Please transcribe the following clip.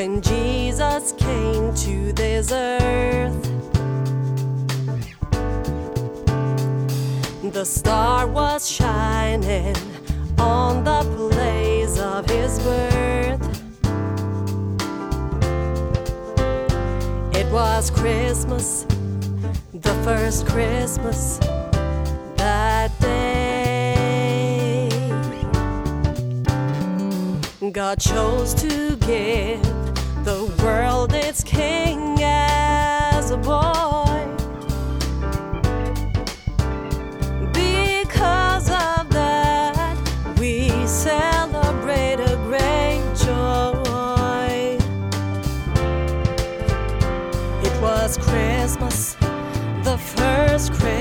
when Jesus came to this earth. The star was shining on the place of his birth. It was Christmas, the first Christmas that day. God chose to give the world its king as a boy. Because of that, we celebrate a great joy. It was Christmas, the first Christmas